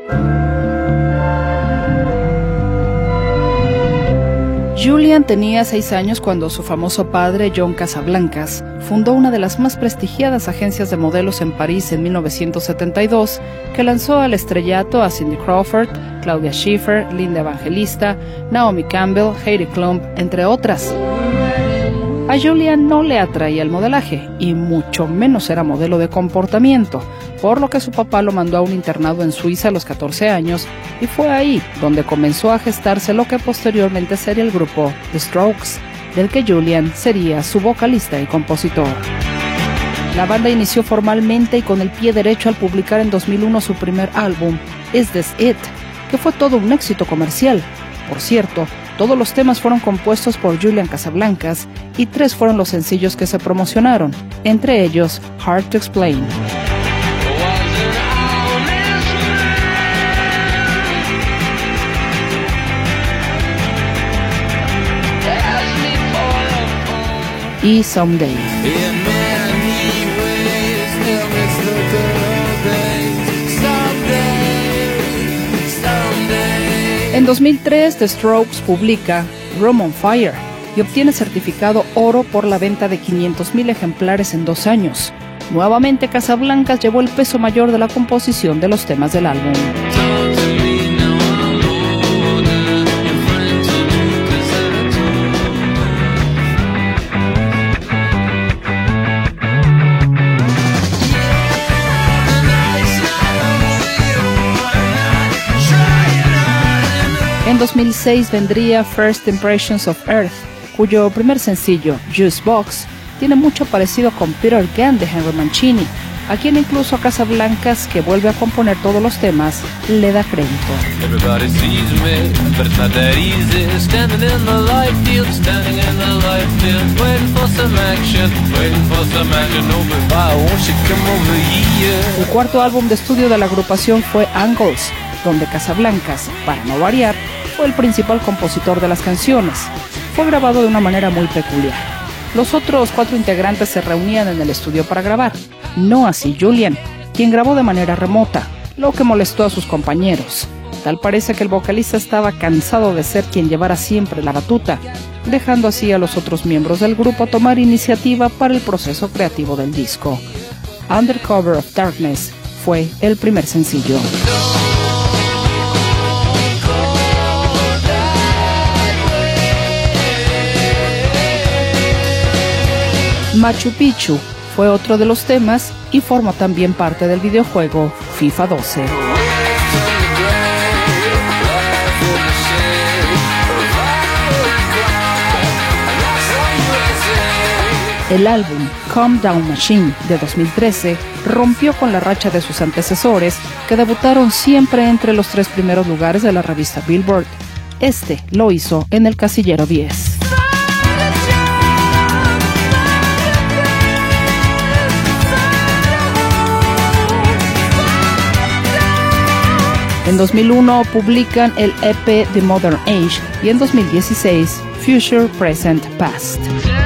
Julian tenía 6 años cuando su famoso padre, John Casablancas, fundó una de las más prestigiadas agencias de modelos en París en 1972, que lanzó al estrellato a Cindy Crawford, Claudia Schiffer, Linda Evangelista, Naomi Campbell, Heidi Klum, entre otras. A Julian no le atraía el modelaje, y mucho menos era modelo de comportamiento, por lo que su papá lo mandó a un internado en Suiza a los 14 años, y fue ahí donde comenzó a gestarse lo que posteriormente sería el grupo The Strokes, del que Julian sería su vocalista y compositor. La banda inició formalmente y con el pie derecho al publicar en 2001 su primer álbum, Is This It?, que fue todo un éxito comercial. Por cierto, todos los temas fueron compuestos por Julian Casablancas y 3 fueron los sencillos que se promocionaron, entre ellos Hard to Explain. Y Someday. En 2003, The Strokes publica Room on Fire y obtiene certificado oro por la venta de 500,000 ejemplares en 2 años. Nuevamente, Casablancas llevó el peso mayor de la composición de los temas del álbum. En 2006 vendría First Impressions of Earth, cuyo primer sencillo, Juice Box, tiene mucho parecido con Peter Gunn de Henry Mancini, a quien incluso Casablancas, que vuelve a componer todos los temas, le da crédito. El cuarto álbum de estudio de la agrupación fue Angles, donde Casablancas, para no variar, fue el principal compositor de las canciones. Fue grabado de una manera muy peculiar. Los otros 4 integrantes se reunían en el estudio para grabar, no así Julian, quien grabó de manera remota, lo que molestó a sus compañeros. Tal parece que el vocalista estaba cansado de ser quien llevara siempre la batuta, dejando así a los otros miembros del grupo tomar iniciativa para el proceso creativo del disco. Under Cover of Darkness fue el primer sencillo. Machu Picchu fue otro de los temas y formó también parte del videojuego FIFA 12. El álbum Calm Down Machine de 2013 rompió con la racha de sus antecesores, que debutaron siempre entre los 3 primeros lugares de la revista Billboard. Este lo hizo en el casillero 10. En 2001 publican el EP The Modern Age y en 2016 Future, Present, Past.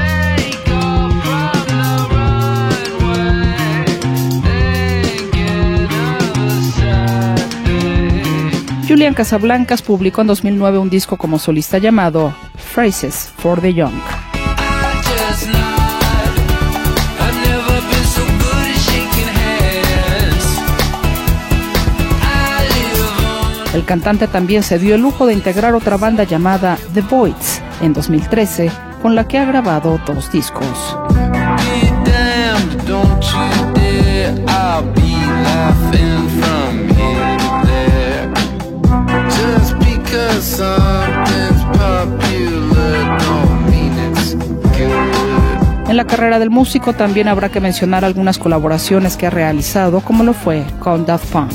Julian Casablancas publicó en 2009 un disco como solista llamado Phrases for the Young. El cantante también se dio el lujo de integrar otra banda llamada The Voids en 2013, con la que ha grabado 2 discos. En la carrera del músico también habrá que mencionar algunas colaboraciones que ha realizado, como lo fue con Daft Punk.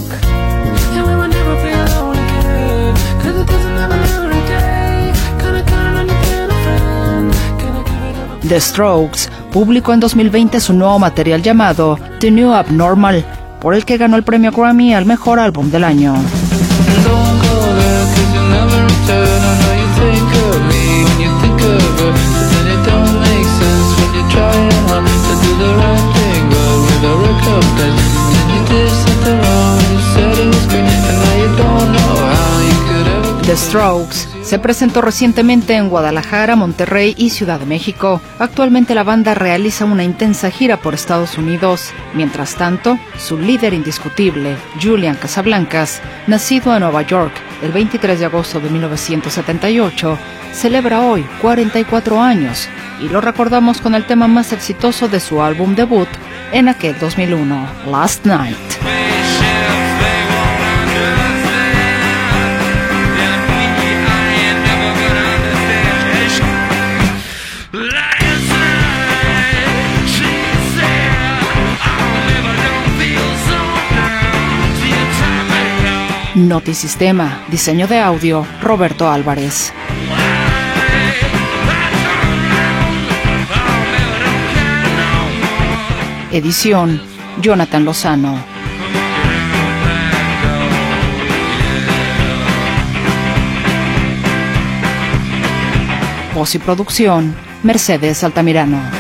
The Strokes publicó en 2020 su nuevo material llamado The New Abnormal, por el que ganó el premio Grammy al mejor álbum del año. The Strokes se presentó recientemente en Guadalajara, Monterrey y Ciudad de México. Actualmente la banda realiza una intensa gira por Estados Unidos. Mientras tanto, su líder indiscutible, Julian Casablancas, nacido en Nueva York el 23 de agosto de 1978, celebra hoy 44 años y lo recordamos con el tema más exitoso de su álbum debut en aquel 2001, Last Night. Notisistema, diseño de audio, Roberto Álvarez. Edición, Jonathan Lozano. Voz y producción, Mercedes Altamirano.